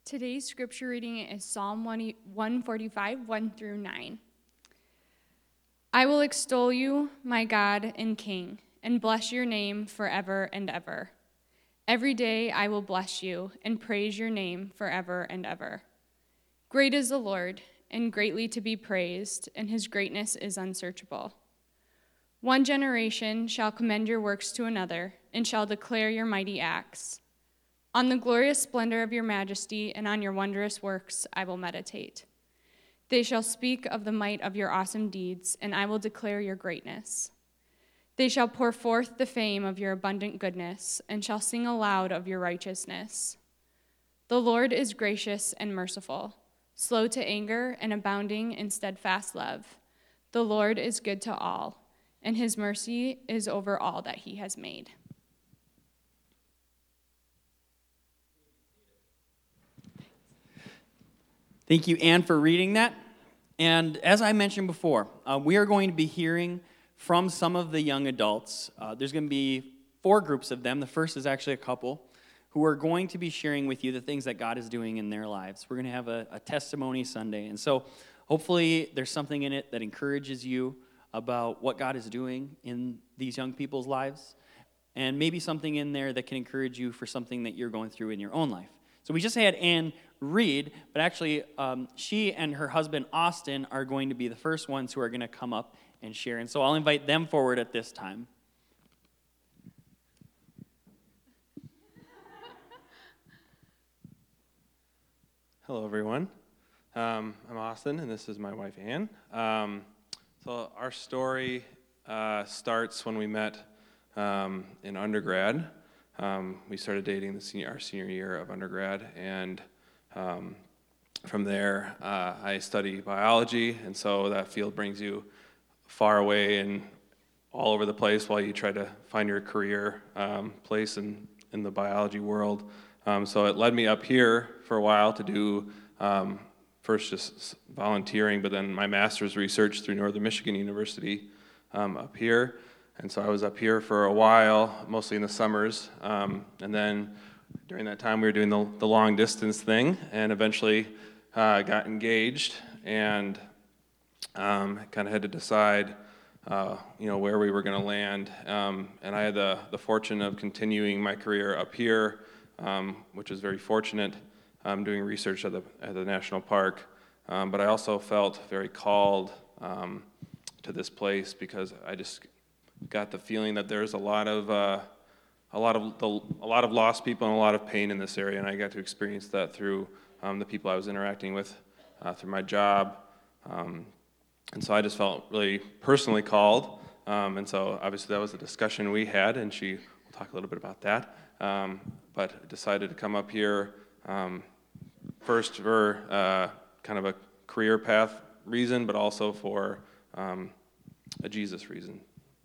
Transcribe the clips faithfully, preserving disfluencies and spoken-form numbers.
Today's scripture reading is Psalm one forty-five, one through nine. I will extol you, my God and King, and bless your name forever and ever. Every day I will bless you and praise your name forever and ever. Great is the Lord, and greatly to be praised, and his greatness is unsearchable. One generation shall commend your works to another, and shall declare your mighty acts. On the glorious splendor of your majesty and on your wondrous works I will meditate. They shall speak of the might of your awesome deeds, and I will declare your greatness. They shall pour forth the fame of your abundant goodness, and shall sing aloud of your righteousness. The Lord is gracious and merciful, slow to anger and abounding in steadfast love. The Lord is good to all, and his mercy is over all that he has made. Thank you, Anne, for reading that. And as I mentioned before, uh, we are going to be hearing from some of the young adults. Uh, there's going to be four groups of them. The first is actually a couple who are going to be sharing with you the things that God is doing in their lives. We're going to have a, a testimony Sunday. And so hopefully there's something in it that encourages you about what God is doing in these young people's lives, and maybe something in there that can encourage you for something that you're going through in your own life. So we just had Anne read, but actually um, she and her husband Austin are going to be the first ones who are going to come up and share. And so I'll invite them forward at this time. Hello, everyone. Um, I'm Austin, and this is my wife, Anne. Um, so our story uh, starts when we met um, in undergrad. Um, we started dating the senior, our senior year of undergrad, and um, from there, uh, I study biology, and so that field brings you far away and all over the place while you try to find your career um, place in, in the biology world. Um, so it led me up here for a while to do um, first just volunteering, but then my master's research through Northern Michigan University um, up here. And so I was up here for a while, mostly in the summers, um, and then during that time we were doing the, the long distance thing, and eventually uh, got engaged, and um, kind of had to decide, uh, you know, where we were going to land. Um, and I had the, the fortune of continuing my career up here, um, which was very fortunate, um, doing research at the at the national park. Um, but I also felt very called um, to this place because I just got the feeling that there's a lot of uh, a lot of the, a lot of lost people and a lot of pain in this area, and I got to experience that through um, the people I was interacting with uh, through my job, um, and so I just felt really personally called, um, and so obviously that was a discussion we had, and she will talk a little bit about that, um, but decided to come up here um, first for uh, kind of a career path reason, but also for um, a Jesus reason.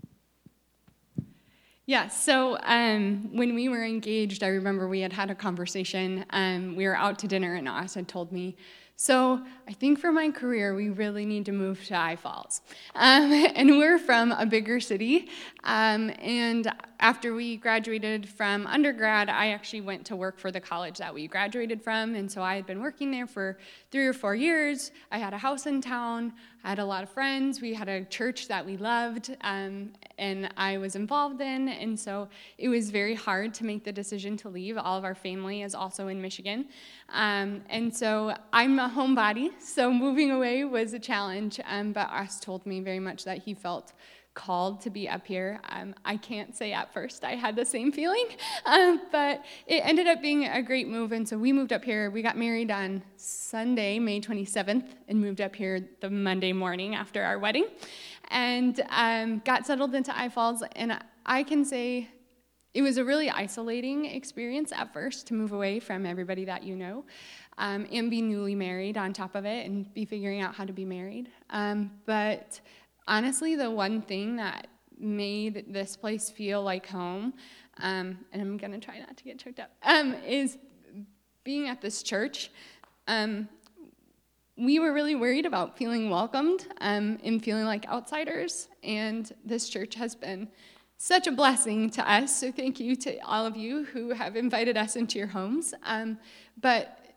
Yeah, so um, when we were engaged, I remember we had had a conversation. Um, we were out to dinner, and Oz had told me, so I think for my career, we really need to move to I Falls. Um, and we're from a bigger city. Um, and after we graduated from undergrad, I actually went to work for the college that we graduated from. And so I had been working there for three or four years. I had a house in town. I had a lot of friends. We had a church that we loved, um, and I was involved in. And so it was very hard to make the decision to leave. All of our family is also in Michigan. Um, and so I'm a homebody, so moving away was a challenge. Um, but Oz told me very much that he felt called to be up here. Um, I can't say at first I had the same feeling, um, but it ended up being a great move, and so we moved up here. We got married on Sunday, May twenty-seventh, and moved up here the Monday morning after our wedding, and um, got settled into I Falls, and I can say it was a really isolating experience at first to move away from everybody that you know, um, and be newly married on top of it, and be figuring out how to be married, um, but honestly, the one thing that made this place feel like home, um, and I'm going to try not to get choked up, um, is being at this church. Um, we were really worried about feeling welcomed um, and feeling like outsiders, and this church has been such a blessing to us, so thank you to all of you who have invited us into your homes. Um, but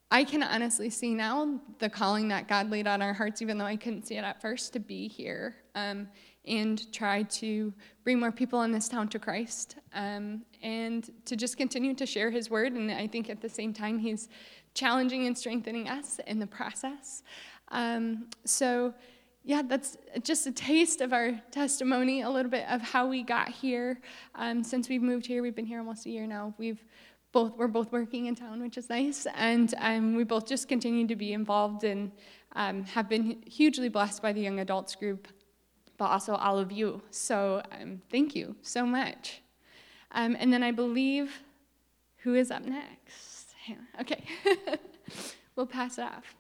I can honestly see now the calling that God laid on our hearts, even though I couldn't see it at first, to be here um, and try to bring more people in this town to Christ, um, and to just continue to share his word. And I think at the same time, he's challenging and strengthening us in the process. Um, so yeah, that's just a taste of our testimony, a little bit of how we got here. Um, since we've moved here, we've been here almost a year now. We've both we're both working in town, which is nice, and um, we both just continue to be involved and um, have been hugely blessed by the young adults group, but also all of you. So um, thank you so much. Um, and then I believe, who is up next? Hannah. Okay, we'll pass it off.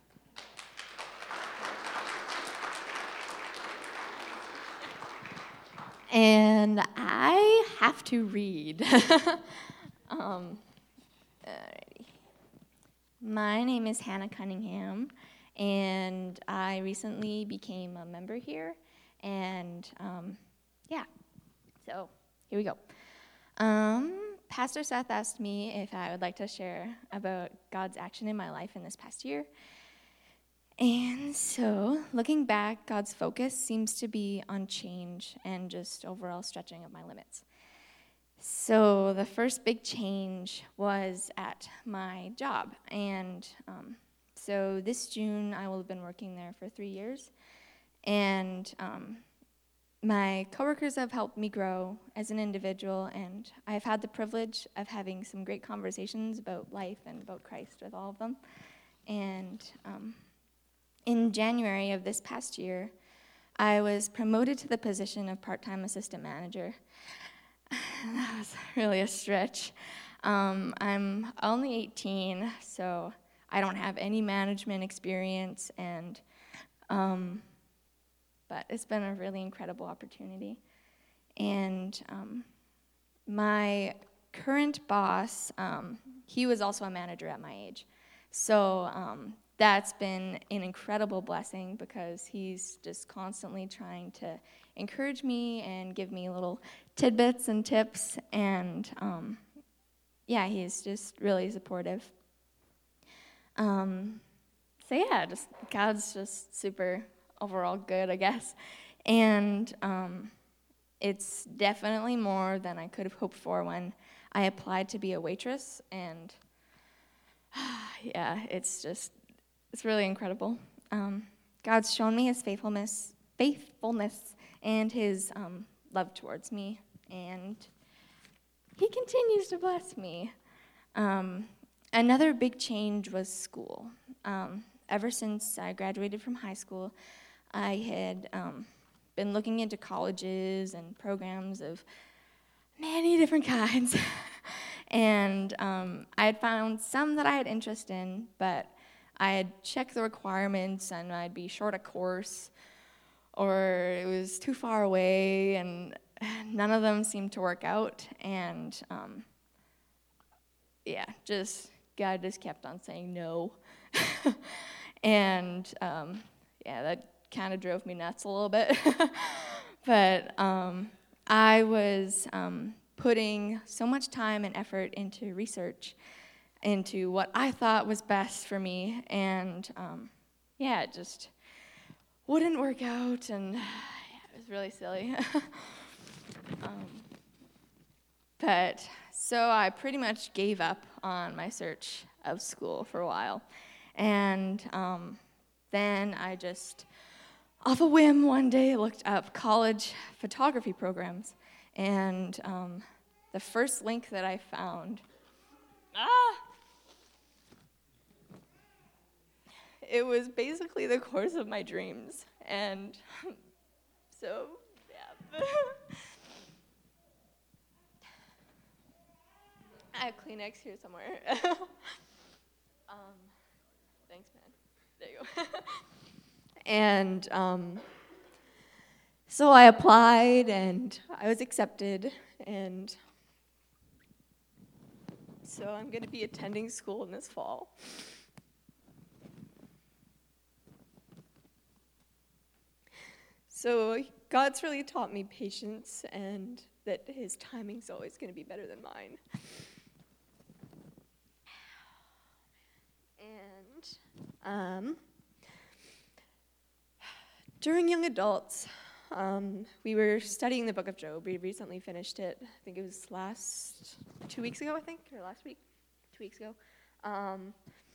And I have to read. um, alrighty. My name is Hannah Cunningham, and I recently became a member here. And um, yeah, so here we go. Um, Pastor Seth asked me if I would like to share about God's action in my life in this past year. And so, looking back, God's focus seems to be on change and just overall stretching of my limits. So, the first big change was at my job. And um, so, this June, I will have been working there for three years. And um, my coworkers have helped me grow as an individual, and I've had the privilege of having some great conversations about life and about Christ with all of them. And um, in January of this past year, I was promoted to the position of part-time assistant manager. That was really a stretch. Um, I'm only eighteen, so I don't have any management experience, and um, but it's been a really incredible opportunity. And um, my current boss, um, he was also a manager at my age. So um, that's been an incredible blessing because he's just constantly trying to encourage me and give me little tidbits and tips. And um, yeah, he's just really supportive. Um, so yeah, just God's just super overall good, I guess. And um, it's definitely more than I could have hoped for when I applied to be a waitress. And yeah, it's just, it's really incredible. Um, God's shown me his faithfulness, faithfulness and his um, love towards me, and he continues to bless me. Um, another big change was school. Um, ever since I graduated from high school, I had um, been looking into colleges and programs of many different kinds. And um, I had found some that I had interest in, but I had checked the requirements and I'd be short a course, or it was too far away, and none of them seemed to work out. And um, yeah, just God just kept on saying no. And um, yeah, that kind of drove me nuts a little bit. But um, I was um, putting so much time and effort into research, into what I thought was best for me, and um, yeah, it just wouldn't work out, and yeah, it was really silly. um, but so I pretty much gave up on my search of school for a while, and um, then I just, off a whim, one day looked up college photography programs, and um, the first link that I found, ah, it was basically the course of my dreams, and so, yeah. I have Kleenex here somewhere. um, thanks, man. There you go. And um, so I applied, and I was accepted, and so I'm going to be attending school in this fall. So God's really taught me patience, and that his timing's always going to be better than mine. And Um, during young adults, um, we were studying the book of Job. We recently finished it. I think it was last two weeks ago, I think, or last week, two weeks ago. Um,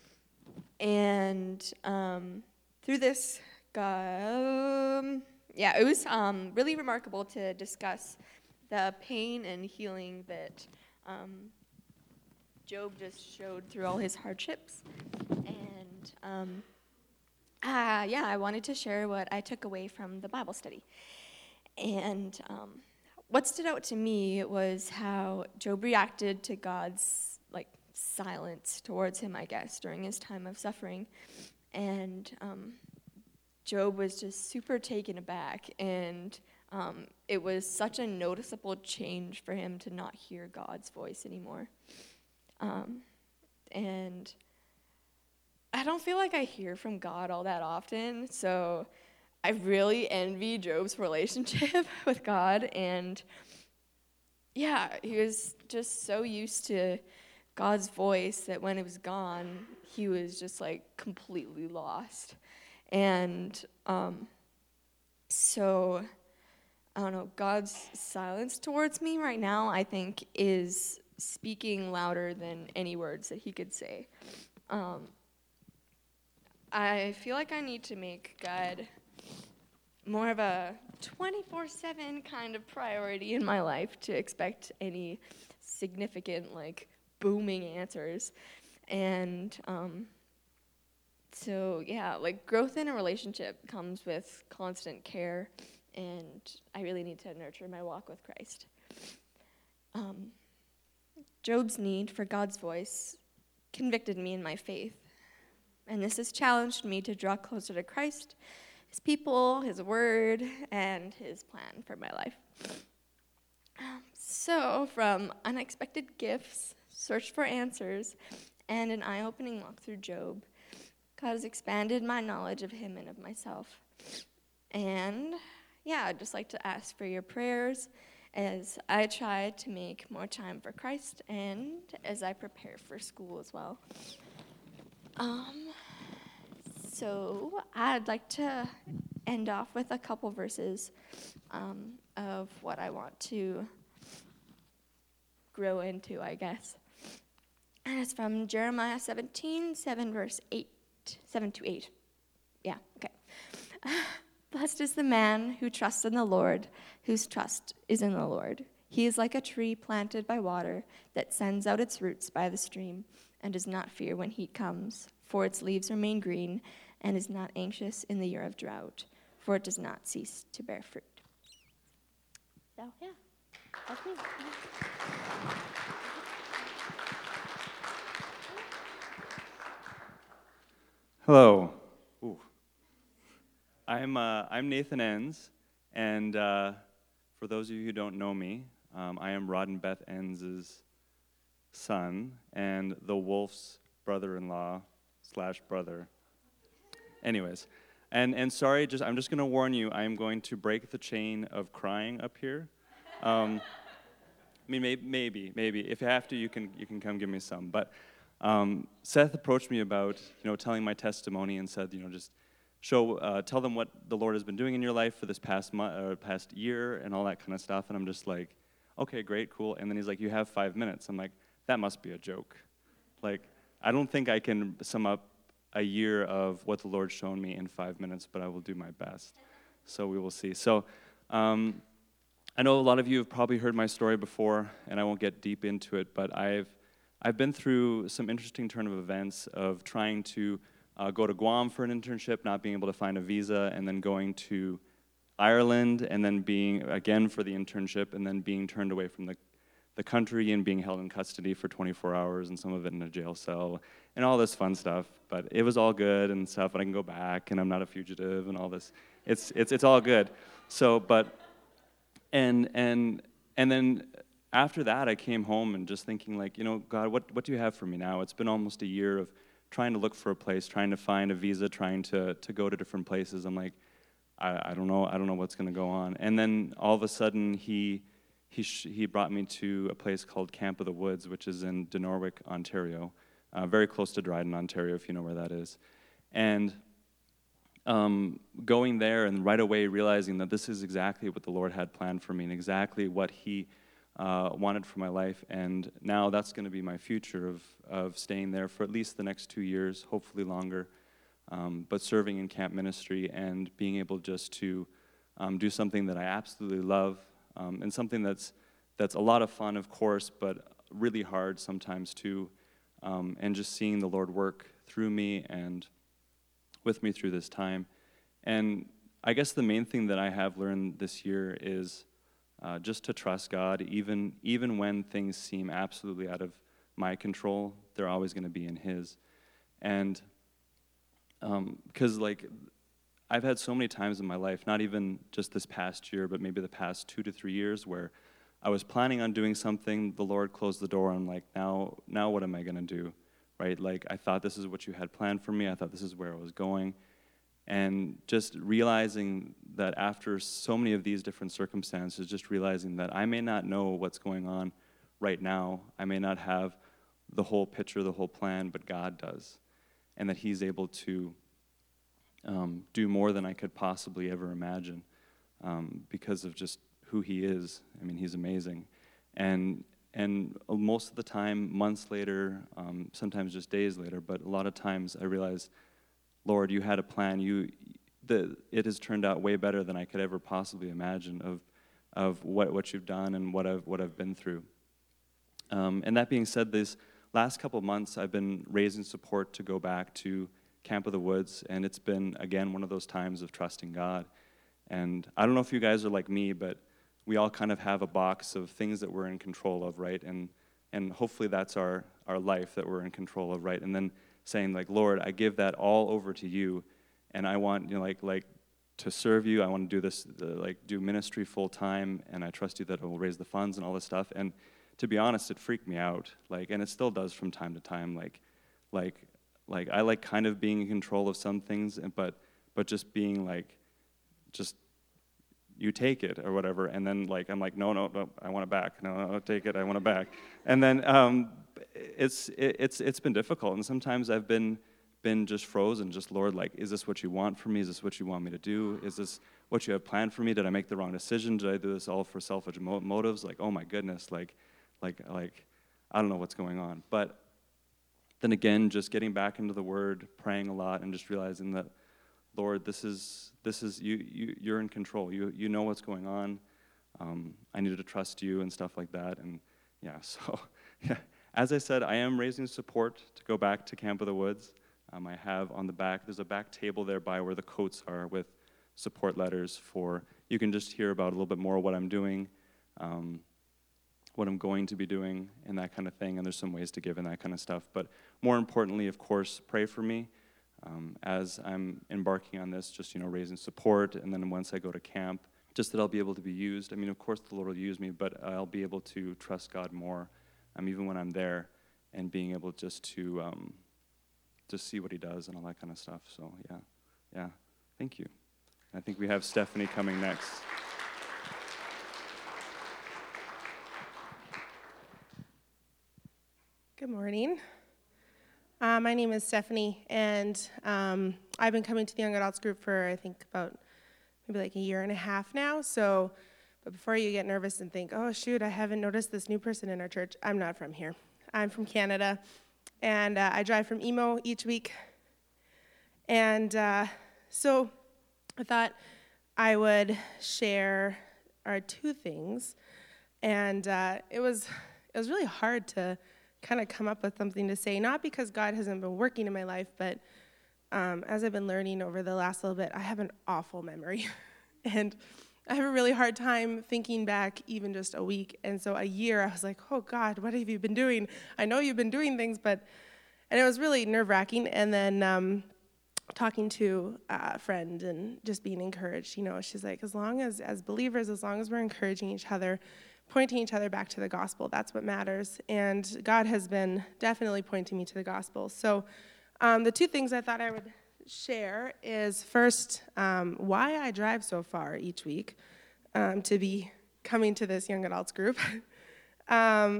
and um, through this, um, yeah, it was um, really remarkable to discuss the pain and healing that um, Job just showed through all his hardships. And um, uh, yeah, I wanted to share what I took away from the Bible study. And um, what stood out to me was how Job reacted to God's like silence towards him, I guess, during his time of suffering. And um, Job was just super taken aback, and um, it was such a noticeable change for him to not hear God's voice anymore. Um, and I don't feel like I hear from God all that often, so I really envy Job's relationship with God. And yeah, he was just so used to God's voice that when it was gone, he was just like completely lost. And um, so, I don't know, God's silence towards me right now, I think, is speaking louder than any words that he could say. Um, I feel like I need to make God more of a twenty-four seven kind of priority in my life to expect any significant, like, booming answers. And um, so, yeah, like, growth in a relationship comes with constant care, and I really need to nurture my walk with Christ. Um, Job's need for God's voice convicted me in my faith, and this has challenged me to draw closer to Christ, his people, his word, and his plan for my life. Um, so, from unexpected gifts, search for answers, and an eye-opening walk through Job, God has expanded my knowledge of him and of myself. And, yeah, I'd just like to ask for your prayers as I try to make more time for Christ and as I prepare for school as well. Um, so I'd like to end off with a couple verses um, of what I want to grow into, I guess. And it's from Jeremiah seventeen, seven, verse eight, seven to eight. Yeah, okay. Blessed is the man who trusts in the Lord, whose trust is in the Lord. He is like a tree planted by water that sends out its roots by the stream and does not fear when heat comes, for its leaves remain green, and is not anxious in the year of drought, for it does not cease to bear fruit. So, yeah, that's me. Hello. Ooh. I'm uh, I'm Nathan Enns, and uh, for those of you who don't know me, um, I am Rod and Beth Enns' son and the Wolf's brother-in-law slash brother. Anyways, and and sorry, just I'm just gonna warn you, I am going to break the chain of crying up here. Um, I mean, maybe, maybe, maybe if you have to, you can you can come give me some, but. Um, Seth approached me about, you know, telling my testimony and said, you know, just show, uh, tell them what the Lord has been doing in your life for this past month, or past year, and all that kind of stuff. And I'm just like, okay, great, cool. And then he's like, you have five minutes. I'm like, that must be a joke. Like, I don't think I can sum up a year of what the Lord's shown me in five minutes, but I will do my best. So we will see. So um, I know a lot of you have probably heard my story before, and I won't get deep into it, but I've I've been through some interesting turn of events of trying to uh, go to Guam for an internship, not being able to find a visa, and then going to Ireland, and then being, again, for the internship, and then being turned away from the, the country and being held in custody for twenty-four hours, and some of it in a jail cell, and all this fun stuff. But it was all good and stuff, and I can go back, and I'm not a fugitive, and all this. It's it's it's all good. So, but, and and and then, after that, I came home and just thinking, like, you know, God, what, what do you have for me now? It's been almost a year of trying to look for a place, trying to find a visa, trying to, to go to different places. I'm like, I, I don't know, I don't know what's going to go on. And then all of a sudden, he he sh- he brought me to a place called Camp of the Woods, which is in Denoric, Ontario. uh, very close to Dryden, Ontario, if you know where that is. And um, going there and right away realizing that this is exactly what the Lord had planned for me and exactly what he uh, wanted for my life. And now that's going to be my future of, of staying there for at least the next two years, hopefully longer, um, but serving in camp ministry and being able just to um, do something that I absolutely love, um, and something that's that's a lot of fun, of course, but really hard sometimes too, um, and just seeing the Lord work through me and with me through this time. And I guess the main thing that I have learned this year is uh, just to trust God, even even when things seem absolutely out of my control, they're always going to be in His. And because um, like I've had so many times in my life, not even just this past year, but maybe the past two to three years, where I was planning on doing something, the Lord closed the door, and I'm like, now, now what am I going to do, right? Like, I thought this is what you had planned for me. I thought this is where I was going. And just realizing that after so many of these different circumstances, just realizing that I may not know what's going on right now. I may not have the whole picture, the whole plan, but God does. And that He's able to um, do more than I could possibly ever imagine um, because of just who He is. I mean, He's amazing. And and most of the time, months later, um, sometimes just days later, but a lot of times I realize, Lord, you had a plan. You, the, it has turned out way better than I could ever possibly imagine of of what, what you've done and what I've what I've been through. Um, and that being said, these last couple of months, I've been raising support to go back to Camp of the Woods, and it's been, again, one of those times of trusting God. And I don't know if you guys are like me, but we all kind of have a box of things that we're in control of, right? And and hopefully that's our, our life that we're in control of, right? And then saying, like, Lord, I give that all over to you, and I want, you know, like, like to serve you. I want to do this, the, like, do ministry full time, and I trust you that it will raise the funds and all this stuff. And to be honest, it freaked me out, like, and it still does from time to time, like, like, like I like kind of being in control of some things, and but but just being like, just you take it or whatever, and then like I'm like, no, no, no, I want it back. No, no, no, take it, I want it back. And then um, it's it, it's it's been difficult, and sometimes I've been been just frozen, just Lord, like, is this what you want from me? Is this what you want me to do? Is this what you have planned for me? Did I make the wrong decision? Did I do this all for selfish mo- motives? Like, oh my goodness, like, like, like, I don't know what's going on. But then again, just getting back into the Word, praying a lot, and just realizing that, Lord, this is this is you you you're in control. You you know what's going on. Um, I need to trust you and stuff like that. And yeah, so yeah. As I said, I am raising support to go back to Camp of the Woods. Um, I have on the back, there's a back table there by where the coats are with support letters for, you can just hear about a little bit more what I'm doing, um, what I'm going to be doing, and that kind of thing. And there's some ways to give and that kind of stuff. But more importantly, of course, pray for me. Um, as I'm embarking on this, just, you know, raising support, and then once I go to camp, just that I'll be able to be used. I mean, of course, the Lord will use me, but I'll be able to trust God more, um, even when I'm there, and being able just to um, just see what He does and all that kind of stuff. So, yeah, yeah, thank you. I think we have Stephanie coming next. Good morning. Uh, my name is Stephanie, and um, I've been coming to the Young Adults group for, I think, about maybe like a year and a half now. So, but before you get nervous and think, oh, shoot, I haven't noticed this new person in our church, I'm not from here. I'm from Canada, and uh, I drive from Emo each week. And uh, so I thought I would share our two things, and uh, it was it was really hard to kind of come up with something to say, not because God hasn't been working in my life, but um, as I've been learning over the last little bit, I have an awful memory. And I have a really hard time thinking back even just a week. And so a year, I was like, oh God, what have you been doing? I know you've been doing things, but, and it was really nerve-wracking. And then um, talking to a friend and just being encouraged, you know, she's like, as long as, as believers, as long as we're encouraging each other, pointing each other back to the gospel, that's what matters. And God has been definitely pointing me to the gospel. So um, the two things I thought I would share is first, um, why I drive so far each week um, to be coming to this young adults group. um,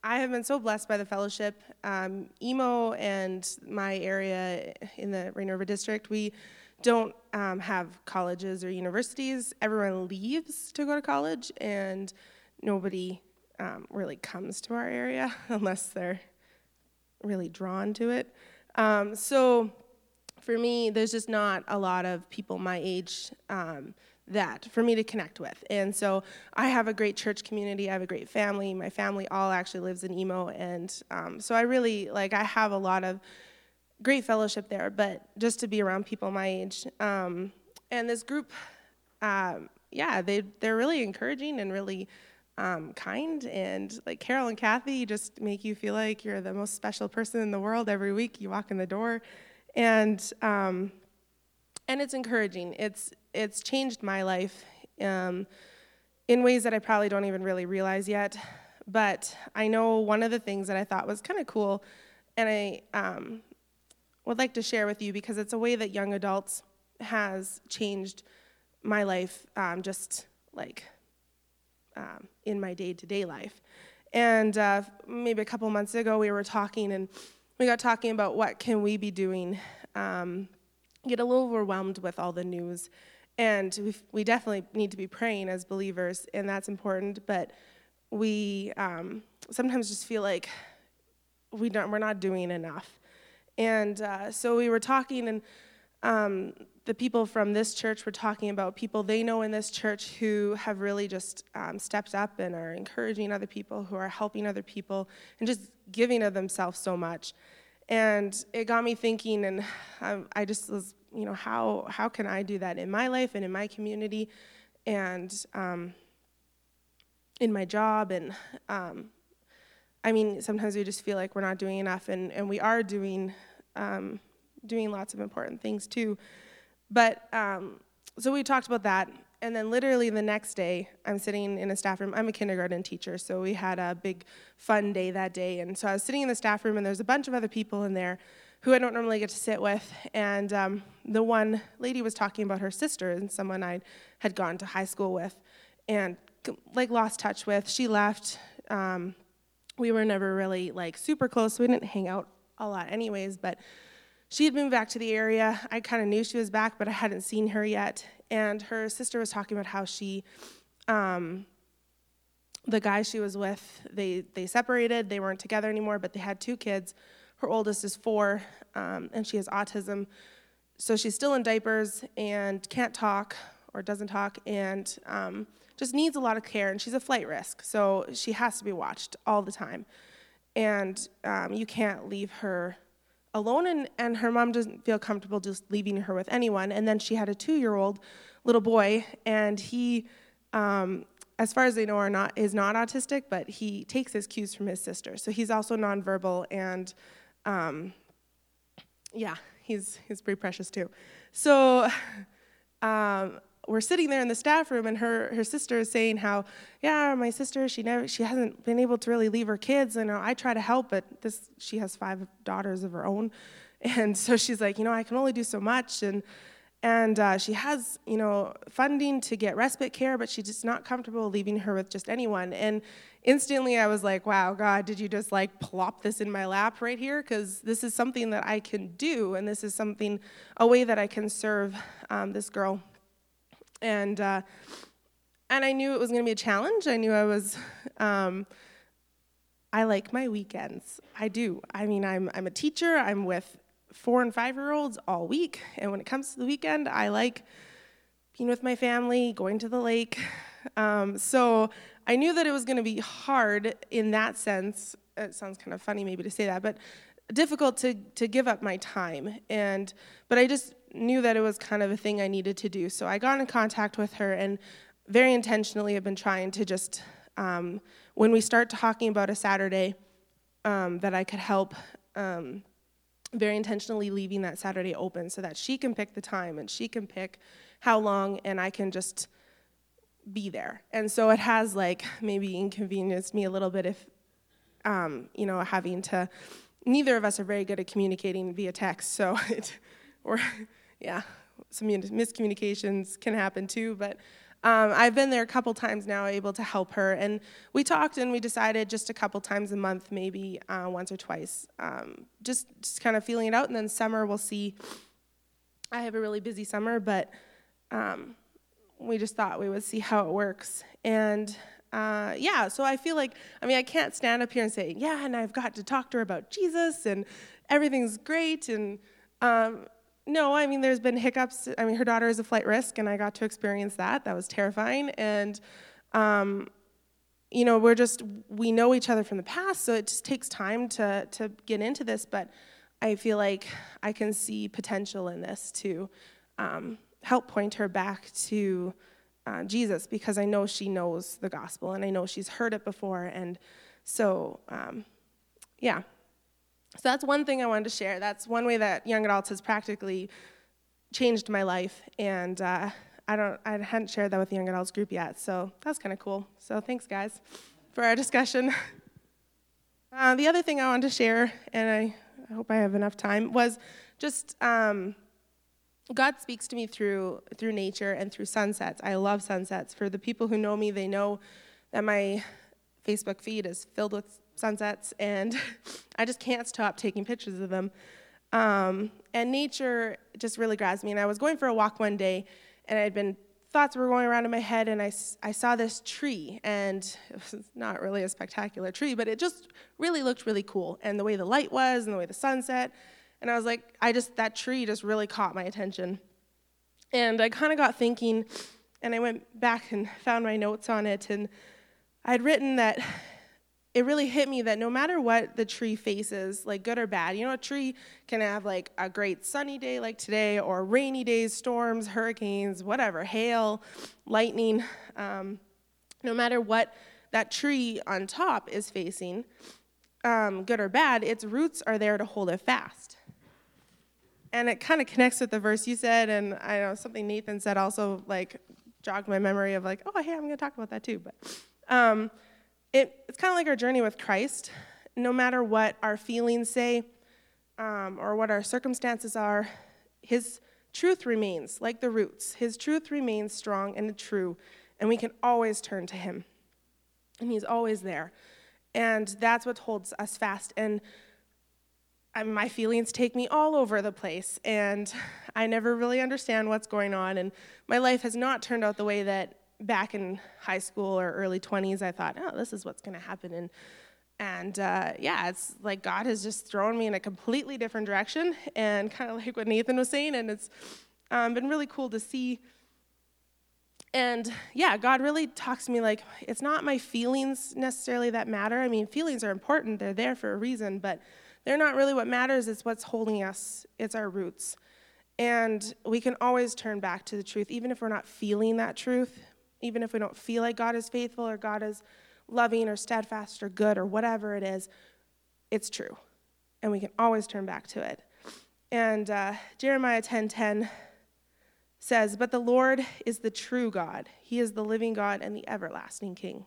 I have been so blessed by the fellowship. Um, Emo and my area in the Rain River District, we don't um, have colleges or universities. Everyone leaves to go to college, and nobody um, really comes to our area unless they're really drawn to it. Um, so for me, there's just not a lot of people my age um, that for me to connect with. And so I have a great church community. I have a great family. My family all actually lives in Emo. And um, so I really, like, I have a lot of great fellowship there, but just to be around people my age. Um, and this group, um, yeah, they, they're really encouraging and really um, kind. And like Carol and Kathy just make you feel like you're the most special person in the world every week. You walk in the door. And um, and it's encouraging. It's it's changed my life um, in ways that I probably don't even really realize yet. But I know one of the things that I thought was kind of cool, and I um, would like to share with you because it's a way that young adults has changed my life, um, just like um, in my day-to-day life. And uh, maybe a couple months ago, we were talking, and we got talking about what can we be doing. Um, get a little overwhelmed with all the news, and we we definitely need to be praying as believers, and that's important. But we um, sometimes just feel like we don't we're not doing enough. And uh, so we were talking, and um, the people from this church were talking about people they know in this church who have really just um, stepped up and are encouraging other people, who are helping other people, and just giving of themselves so much. And it got me thinking, and um, I just was, you know, how how can I do that in my life and in my community, and um, in my job? And um, I mean, sometimes we just feel like we're not doing enough, and, and we are doing um, doing lots of important things too. But um, so we talked about that. And then literally the next day, I'm sitting in a staff room. I'm a kindergarten teacher, so we had a big fun day that day. And so I was sitting in the staff room, and there's a bunch of other people in there who I don't normally get to sit with. And um, the one lady was talking about her sister, and someone I had gone to high school with and like lost touch with. She left. Um, we were never really like super close, so we didn't hang out a lot anyways, but she had moved back to the area. I kind of knew she was back, but I hadn't seen her yet. And her sister was talking about how she, um, the guy she was with, they, they separated. They weren't together anymore, but they had two kids. Her oldest is four, um, and she has autism. So she's still in diapers and can't talk or doesn't talk, and um, just needs a lot of care. And she's a flight risk, so she has to be watched all the time. And um, you can't leave her alone, and, and her mom doesn't feel comfortable just leaving her with anyone. And then she had a two-year-old little boy, and he, um, as far as they know, are not is not autistic, but he takes his cues from his sister. So he's also nonverbal, and um, yeah, he's he's pretty precious too. So um, we're sitting there in the staff room, and her her sister is saying how, yeah, my sister, she never she hasn't been able to really leave her kids. And I try to help, but this she has five daughters of her own, and so she's like, you know, I can only do so much. And and uh, she has, you know, funding to get respite care, but she's just not comfortable leaving her with just anyone. And instantly, I was like, wow, God, did you just like plop this in my lap right here? Because this is something that I can do, and this is something, a way that I can serve um, this girl. And uh, and I knew it was going to be a challenge. I knew I was, um, I like my weekends. I do. I mean, I'm I'm a teacher. I'm with four and five-year-olds all week. And when it comes to the weekend, I like being with my family, going to the lake. Um, so I knew that it was going to be hard in that sense. It sounds kind of funny maybe to say that, but difficult to to give up my time. And but I just knew that it was kind of a thing I needed to do. So I got in contact with her, and very intentionally have been trying to just, um, when we start talking about a Saturday um, that I could help, um, very intentionally leaving that Saturday open so that she can pick the time and she can pick how long, and I can just be there. And so it has like maybe inconvenienced me a little bit if, um, you know, having to, neither of us are very good at communicating via text, so it, or, yeah, some miscommunications can happen too, but Um, I've been there a couple times now, able to help her, and we talked and we decided just a couple times a month, maybe uh, once or twice, um, just, just kind of feeling it out, and then summer we'll see. I have a really busy summer, but um, we just thought we would see how it works. And uh, yeah, so I feel like, I mean, I can't stand up here and say, yeah, and I've got to talk to her about Jesus, and everything's great, and um, no, I mean, there's been hiccups. I mean, her daughter is a flight risk, and I got to experience that. That was terrifying, and um, you know, we're just, we know each other from the past, so it just takes time to to get into this, but I feel like I can see potential in this to um, help point her back to uh, Jesus, because I know she knows the gospel, and I know she's heard it before, and so, um, yeah. So that's one thing I wanted to share. That's one way that Young Adults has practically changed my life, and uh, I don't, I hadn't shared that with the Young Adults group yet, so that's kind of cool. So thanks, guys, for our discussion. Uh, the other thing I wanted to share, and I, I hope I have enough time, was just um, God speaks to me through through nature and through sunsets. I love sunsets. For the people who know me, they know that my Facebook feed is filled with sunsets, and I just can't stop taking pictures of them. Um, and nature just really grabs me. And I was going for a walk one day, and I had been, thoughts were going around in my head, and I, I saw this tree, and it was not really a spectacular tree, but it just really looked really cool, and the way the light was, and the way the sun set, and I was like, I just, that tree just really caught my attention. And I kind of got thinking, and I went back and found my notes on it, and I'd written that it really hit me that no matter what the tree faces, like good or bad, you know, a tree can have like a great sunny day like today, or rainy days, storms, hurricanes, whatever, hail, lightning. Um, no matter what that tree on top is facing, um, good or bad, its roots are there to hold it fast. And it kind of connects with the verse you said, and I know something Nathan said also like jogged my memory of like, oh, hey, I'm going to talk about that too. But um, It, it's kind of like our journey with Christ. No matter what our feelings say um, or what our circumstances are, his truth remains like the roots. His truth remains strong and true, and we can always turn to him. And he's always there. And that's what holds us fast. And I, my feelings take me all over the place, and I never really understand what's going on. And my life has not turned out the way that back in high school or early twenties, I thought, oh, this is what's going to happen. And, and uh, yeah, it's like God has just thrown me in a completely different direction, and kind of like what Nathan was saying, and it's um, been really cool to see. And yeah, God really talks to me like, it's not my feelings necessarily that matter. I mean, feelings are important. They're there for a reason, but they're not really what matters. It's what's holding us. It's our roots. And we can always turn back to the truth, even if we're not feeling that truth. Even if we don't feel like God is faithful or God is loving or steadfast or good or whatever it is, it's true. And we can always turn back to it. And uh, Jeremiah ten ten says, "But the Lord is the true God. He is the living God and the everlasting King."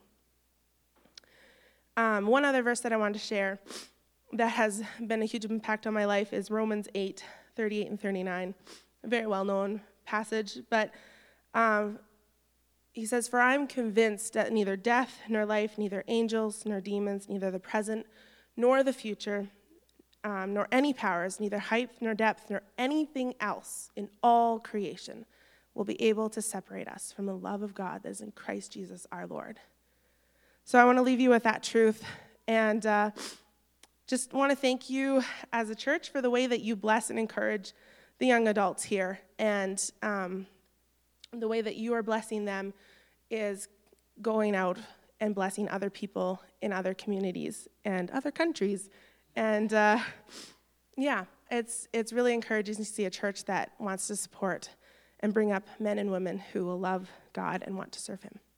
Um, one other verse that I wanted to share that has been a huge impact on my life is Romans eight thirty-eight and thirty-nine. A very well-known passage, but um, he says, "For I am convinced that neither death nor life, neither angels nor demons, neither the present nor the future, um, nor any powers, neither height nor depth, nor anything else in all creation will be able to separate us from the love of God that is in Christ Jesus our Lord." So I want to leave you with that truth, and uh, just want to thank you as a church for the way that you bless and encourage the young adults here, and um, the way that you are blessing them is going out and blessing other people in other communities and other countries. And uh, yeah, it's it's really encouraging to see a church that wants to support and bring up men and women who will love God and want to serve him.